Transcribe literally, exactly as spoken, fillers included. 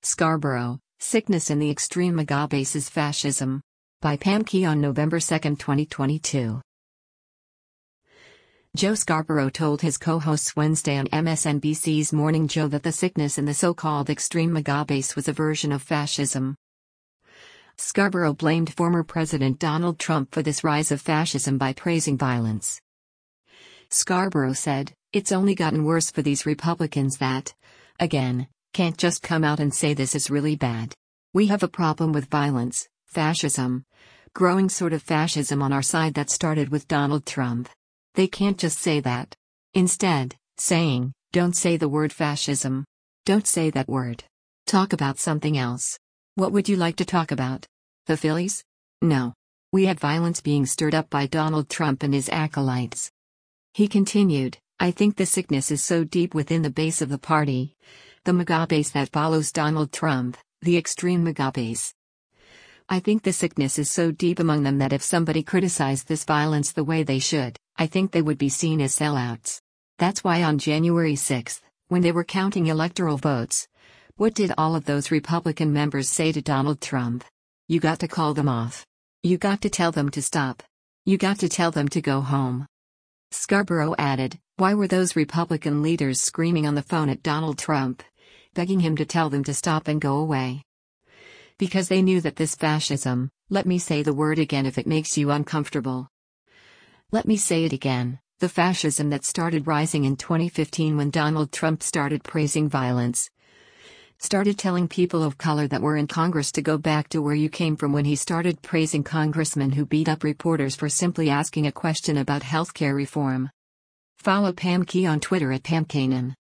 Scarborough, Sickness in the Extreme Magabase is Fascism. By Pam Key on November second, twenty twenty-two. Joe Scarborough told his co-hosts Wednesday on M S N B C's Morning Joe that the sickness in the so-called extreme magabase was a version of fascism. Scarborough blamed former President Donald Trump for this rise of fascism by praising violence. Scarborough said, "It's only gotten worse for these Republicans that, again, can't just come out and say this is really bad. We have a problem with violence, fascism, growing sort of fascism on our side that started with Donald Trump. They can't just say that. Instead, saying, don't say the word fascism. Don't say that word. Talk about something else. What would you like to talk about? The Phillies? No. We have violence being stirred up by Donald Trump and his acolytes." He continued, "I think the sickness is so deep within the base of the party, the magabase that follows Donald Trump, the extreme magabase. I think the sickness is so deep among them that if somebody criticized this violence the way they should, I think they would be seen as sellouts. That's why on January sixth, when they were counting electoral votes, what did all of those Republican members say to Donald Trump? You got to call them off. You got to tell them to stop. You got to tell them to go home." Scarborough added, "Why were those Republican leaders screaming on the phone at Donald Trump, begging him to tell them to stop and go away? Because they knew that this fascism, let me say the word again if it makes you uncomfortable. Let me say it again, the fascism that started rising in twenty fifteen when Donald Trump started praising violence. Started telling people of color that were in Congress to go back to where you came from when he started praising congressmen who beat up reporters for simply asking a question about healthcare reform." Follow Pam Key on Twitter at Pam Kanan.